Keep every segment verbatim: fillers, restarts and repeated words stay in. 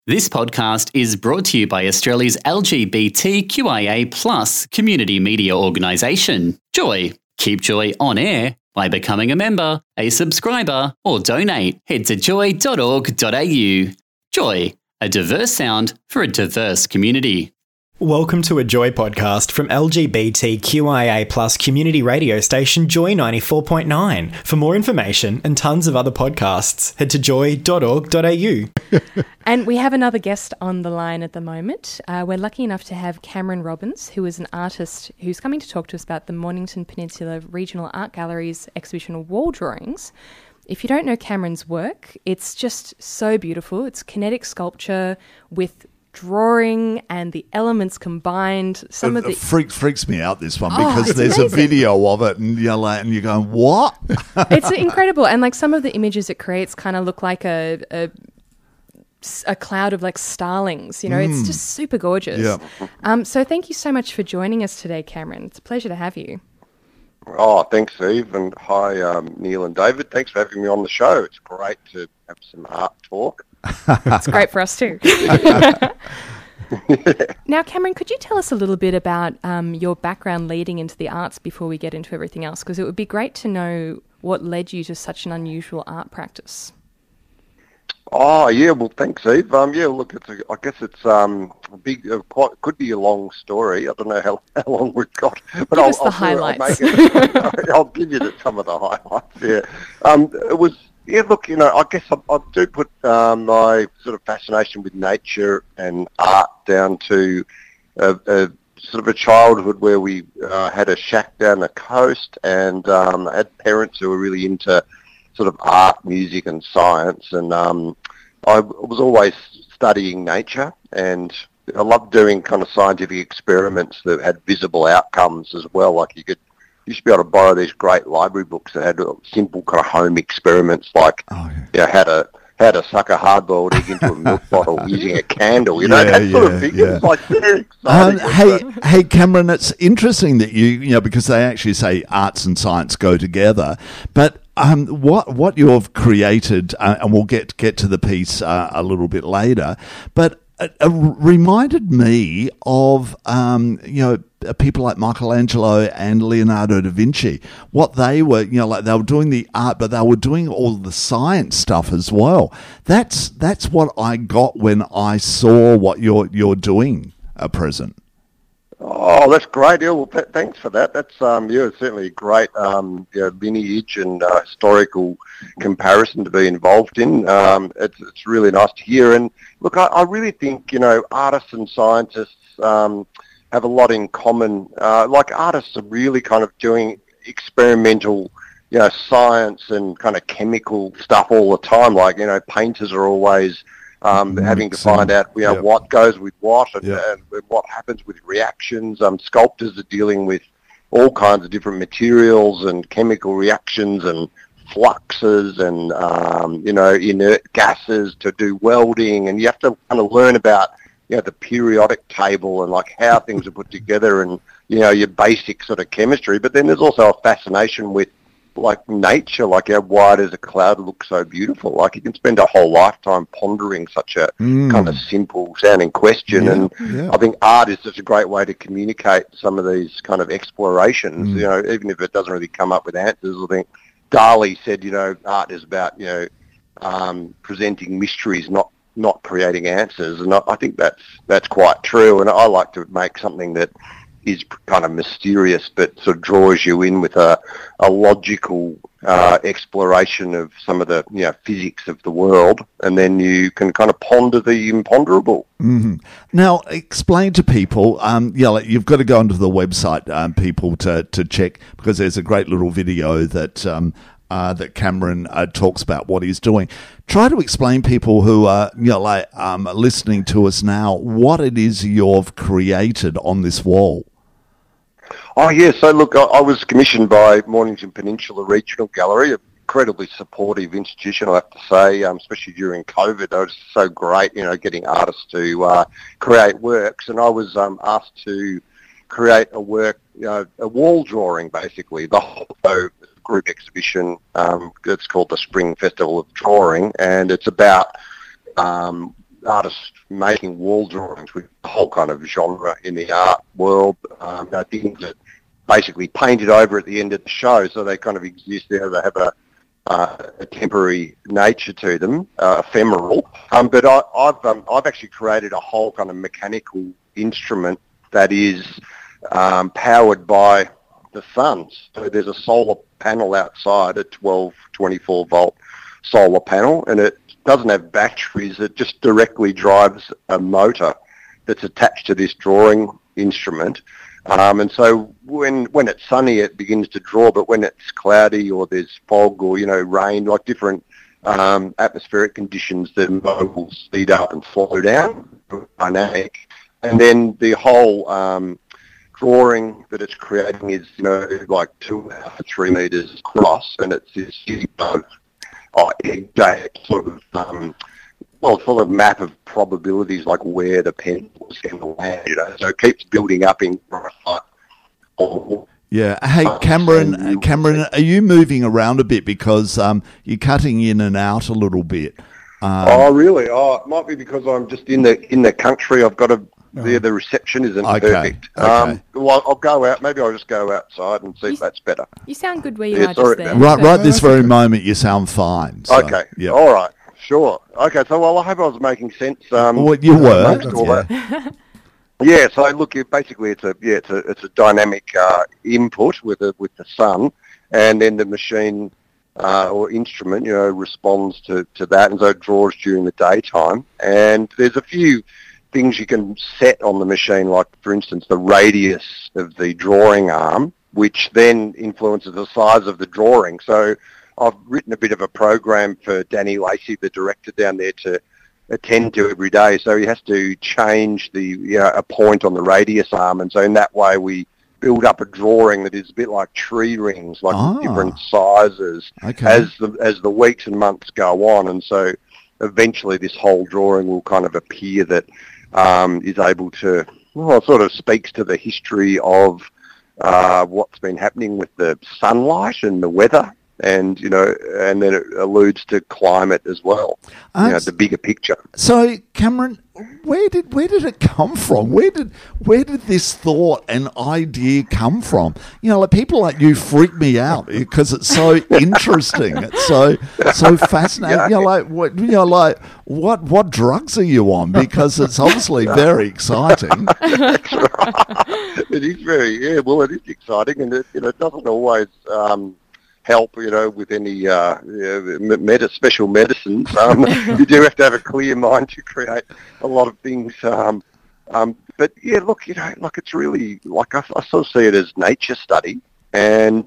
This podcast is brought to you by Australia's L G B T Q I A plus community media organisation, Joy. Keep Joy on air by becoming a member, a subscriber, or donate. Head to joy dot org dot a u. Joy, a diverse sound for a diverse community. Welcome to a Joy podcast from L G B T Q I A plus community radio station Joy ninety-four point nine. For more information and tons of other podcasts, head to joy dot org dot a u. And we have another guest on the line at the moment. Uh, we're lucky enough to have Cameron Robbins, who is an artist who's coming to talk to us about the Mornington Peninsula Regional Art Gallery's exhibition of wall drawings. If you don't know Cameron's work, it's just so beautiful. It's kinetic sculpture with drawing and the elements combined. Some it, of the it freak, freaks me out, this one, oh, because there's amazing. a video of it and you're like, and you're going, what? It's incredible. And like some of the images it creates kind of look like a, a a cloud of like starlings, you know, mm. It's just super gorgeous. Yeah. Um, so thank you so much for joining us today, Cameron. It's a pleasure to have you. Oh, thanks, Eve, and hi, um, Neil and David. Thanks for having me on the show. It's great to have some art talk. It's great for us too. Now, Cameron, could you tell us a little bit about um, your background leading into the arts before we get into everything else? Because it would be great to know what led you to such an unusual art practice. Oh, yeah, well, thanks, Eve. Um, yeah, look, it's a, I guess it's um, a big, uh, quite, could be a long story. I don't know how, how long we've got. But give I'll, us the I'll, highlights. I'll, make it, I'll give you the, some of the highlights, yeah. Um, it was, yeah, look, you know, I guess I, I do put um, my sort of fascination with nature and art down to a, a sort of a childhood where we uh, had a shack down the coast and um, I had parents who were really into sort of art, music and science, and um, I was always studying nature, and I loved doing kind of scientific experiments that had visible outcomes as well. Like you could, you used to be able to borrow these great library books that had simple kind of home experiments, like oh, yeah. you know, how to how to suck a hard-boiled egg into a milk bottle using a candle, you know, yeah, that sort yeah, of thing. Yeah. It's like very Um, exciting. hey, hey, Cameron, it's interesting that you, you know, because they actually say arts and science go together, but um, what what you've created, uh, and we'll get get to the piece uh, a little bit later, but it, it reminded me of, um, you know, people like Michelangelo and Leonardo da Vinci, what they were, you know, like they were doing the art, but they were doing all the science stuff as well. That's that's what I got when I saw what you're you're doing at present. Oh, that's great. Yeah, well, th- thanks for that. That's um, yeah, certainly a great um, you know, lineage and uh, historical comparison to be involved in. Um, it's it's really nice to hear. And look, I, I really think you know artists and scientists um, have a lot in common. Uh, like artists are really kind of doing experimental, you know, science and kind of chemical stuff all the time. Like you know, painters are always Um, mm, having to so, find out, you know, yep. what goes with what and, yep. and what happens with reactions. Um, sculptors are dealing with all kinds of different materials and chemical reactions and fluxes and, um, you know, inert gases to do welding. And you have to kind of learn about, you know, the periodic table and, like, how things are put together and, you know, your basic sort of chemistry. But then there's also a fascination with, like nature, like how why does a cloud look so beautiful? Like you can spend a whole lifetime pondering such a mm. kind of simple sounding question. Yeah, and yeah. I think art is just a great way to communicate some of these kind of explorations, mm. you know, even if it doesn't really come up with answers. I think Dali said, you know, art is about, you know, um, presenting mysteries, not not creating answers. And I, I think that's that's quite true. And I like to make something that is kind of mysterious but sort of draws you in with a, a logical uh, exploration of some of the, you know, physics of the world, and then you can kind of ponder the imponderable. Mm-hmm. Now, explain to people, um, yeah, like you've got to go onto the website, um, people, to, to check, because there's a great little video that um, uh, that Cameron uh, talks about what he's doing. Try to explain people who are, you know, like um, listening to us now what it is you've created on this wall. Oh, yeah. So, look, I, I was commissioned by Mornington Peninsula Regional Gallery, an incredibly supportive institution, I have to say, um, especially during COVID. It was so great, you know, getting artists to uh, create works. And I was um, asked to create a work, you know, a wall drawing, basically, the whole group exhibition. Um, it's called the Spring Festival of Drawing, and it's about um, artists making wall drawings with the whole kind of genre in the art world. Um, you know, things that basically painted over at the end of the show, so they kind of exist there. They have a, uh, a temporary nature to them, uh, ephemeral. Um, but I, I've um, I've actually created a whole kind of mechanical instrument that is um, powered by the sun. So there's a solar panel outside, a twelve, twenty-four volt solar panel, and it doesn't have batteries. It just directly drives a motor that's attached to this drawing instrument. Um, and so when when it's sunny, it begins to draw, but when it's cloudy or there's fog or, you know, rain, like different um, atmospheric conditions, the motor will speed up and slow down, dynamic. And then the whole um, drawing that it's creating is, you know, like two and a half to three metres across, and it's this huge oh, sort of um, well, sort of map of probabilities, like where the pen was going to land, you know. So it keeps building up in. Yeah. Hey, Cameron. Cameron, are you moving around a bit because um, you're cutting in and out a little bit? Um, oh, really? Oh, it might be because I'm just in the in the country. I've got a the the reception isn't okay, perfect. Okay. Um, well, I'll go out. Maybe I'll just go outside and see you, if that's better. You sound good where you yeah, are sorry, just there. Right, so. right this very moment, you sound fine. So, okay. Yeah. All right. Sure. Okay. So, well, I hope I was making sense. Um, well, you were. amongst all Yeah. that. Yeah. So, look, it, basically, it's a yeah, it's a it's a dynamic uh, input with a, with the sun, and then the machine uh, or instrument, you know, responds to, to that, and so it draws during the daytime. And there's a few things you can set on the machine, like, for instance, the radius of the drawing arm, which then influences the size of the drawing. So I've written a bit of a program for Danny Lacey, the director down there, to attend to every day. So he has to change the you know, a point on the radius arm, and so in that way we build up a drawing that is a bit like tree rings, like Ah. different sizes Okay. as the as the weeks and months go on. And so eventually this whole drawing will kind of appear that um, is able to, well, it sort of speaks to the history of uh, what's been happening with the sunlight and the weather. And, you know, and then it alludes to climate as well, Uh, you know, the bigger picture. So, Cameron, where did where did it come from? Where did where did this thought and idea come from? You know, like people like you freak me out because it's so interesting. It's so so fascinating. Yeah. You know, like what you know, like what what drugs are you on? Because it's obviously very exciting. That's right. It is very, yeah, well, it is exciting, and it, you know, it doesn't always um, help, you know, with any uh, you know, med- special medicines. Um, you do have to have a clear mind to create a lot of things. Um, um, but yeah, look, you know, like it's really like I, I sort of see it as nature study, and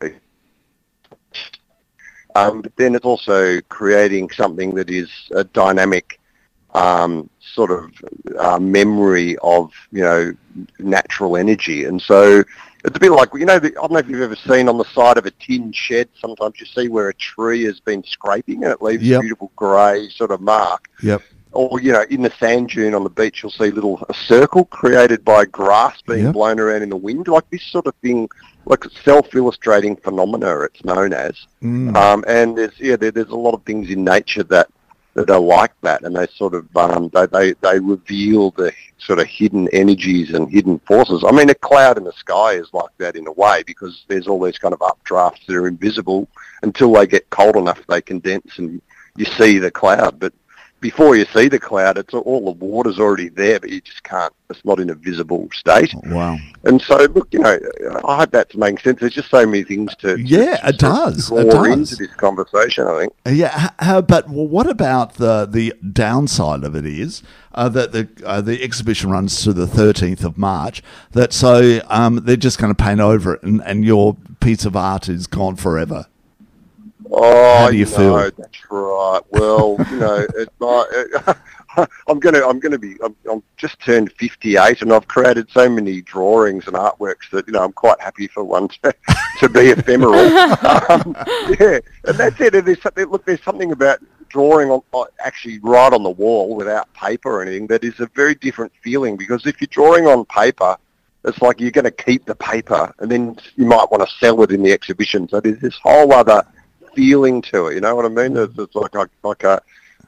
um, but then it's also creating something that is a dynamic um, sort of uh, memory of, you know, natural energy. And so it's a bit like, you know, the, I don't know if you've ever seen on the side of a tin shed, sometimes you see where a tree has been scraping and it leaves Yep. a beautiful grey sort of mark. Yep. Or, you know, in the sand dune on the beach, you'll see little a circle created by grass being Yep. blown around in the wind, like this sort of thing, like self-illustrating phenomena, it's known as. Mm. Um, and there's, yeah, there, there's a lot of things in nature that, that are like that, and they sort of um, they, they they reveal the sort of hidden energies and hidden forces. I mean, a cloud in the sky is like that in a way, because there's all these kind of updrafts that are invisible until they get cold enough they condense and you see the cloud. But before you see the cloud, it's all the water's already there, but you just can't. It's not in a visible state. Wow. And so, look, you know, I hope that's making sense. There's just so many things to, to Yeah, to it does. draw It does. into this conversation, I think. Yeah, h- how, but what about the the downside of it is uh, that the uh, the exhibition runs to the thirteenth of March. That so um, they're just going to paint over it, and, and your piece of art is gone forever. Oh, How do you no, feel? That's right. Well, you know, it, uh, I'm gonna, I'm gonna be, I'm, I'm just turned fifty-eight, and I've created so many drawings and artworks that, you know, I'm quite happy for one to, to be ephemeral. um, yeah, and that's it. And there's something, look, there's something about drawing on, on actually right on the wall without paper or anything that is a very different feeling, because if you're drawing on paper, it's like you're going to keep the paper, and then you might want to sell it in the exhibition. So there's this whole other feeling to it, you know what I mean? It's, it's like a, like a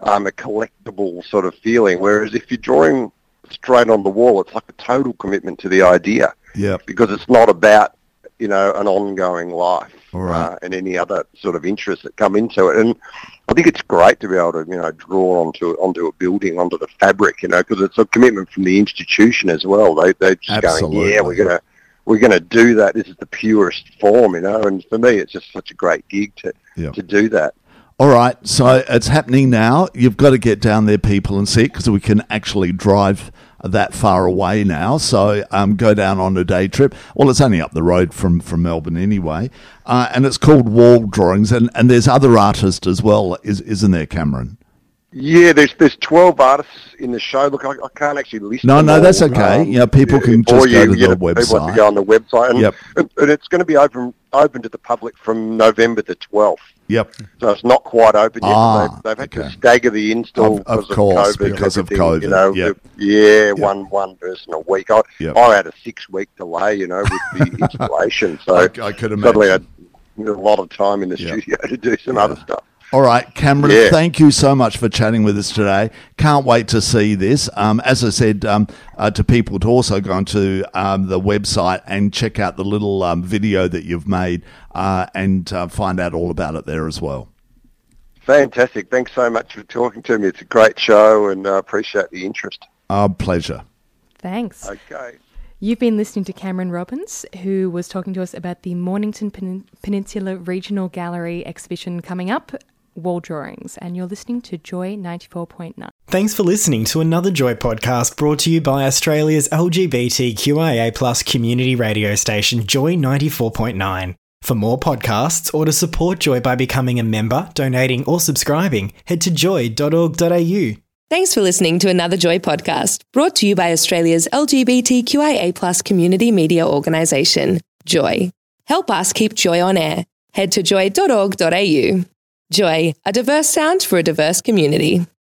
um, a collectible sort of feeling. Whereas if you're drawing straight on the wall, it's like a total commitment to the idea. Yeah. Because it's not about, you know, an ongoing life. All right. Uh, and any other sort of interests that come into it. And I think it's great to be able to, you know, draw onto onto a building, onto the fabric, you know, because it's a commitment from the institution as well. They they're just Absolutely. going, yeah, we're gonna we're gonna do that. This is the purest form, you know. And for me, it's just such a great gig to Yeah. to do that. All right, so it's happening now. You've got to get down there, people, and see it because we can actually drive that far away now. So um, go down on a day trip. Well, it's only up the road from, from Melbourne anyway. Uh, and it's called Wall Drawings. And, and there's other artists as well, is, isn't there, Cameron? Yeah, there's there's twelve artists in the show. Look, I, I can't actually list No, them no, all. that's okay. Um, you know, people can or just go you, to you the know, People have website. to go on the website. And, Yep. and it's going to be open open to the public from November the twelfth. Yep. So it's not quite open yet. Ah, they've, they've had okay. to stagger the install Of- of because course, of COVID. and because of everything, COVID, You know, yep. the- yeah, one one person a week. I, Yep. I had a six week delay, you know, with the installation. So I, I could suddenly I imagine. had a lot of time in the Yep. studio to do some Yeah. other stuff. All right, Cameron, Yeah. thank you so much for chatting with us today. Can't wait to see this. Um, as I said um, uh, to people to also go onto um, the website and check out the little um, video that you've made uh, and uh, find out all about it there as well. Fantastic. Thanks so much for talking to me. It's a great show and I appreciate the interest. Our pleasure. Thanks. Okay. You've been listening to Cameron Robbins, who was talking to us about the Mornington Pen- Peninsula Regional Gallery exhibition coming up, Wall Drawings, and you're listening to Joy ninety-four point nine. Thanks for listening to another Joy podcast brought to you by Australia's L G B T Q I A plus community radio station, Joy ninety-four point nine. For more podcasts or to support Joy by becoming a member, donating or subscribing, head to joy dot org dot a u. Thanks for listening to another Joy podcast, brought to you by Australia's L G B T Q I A plus community media organisation, Joy. Help us keep Joy on air. Head to joy dot org dot a u. Joy, a diverse sound for a diverse community.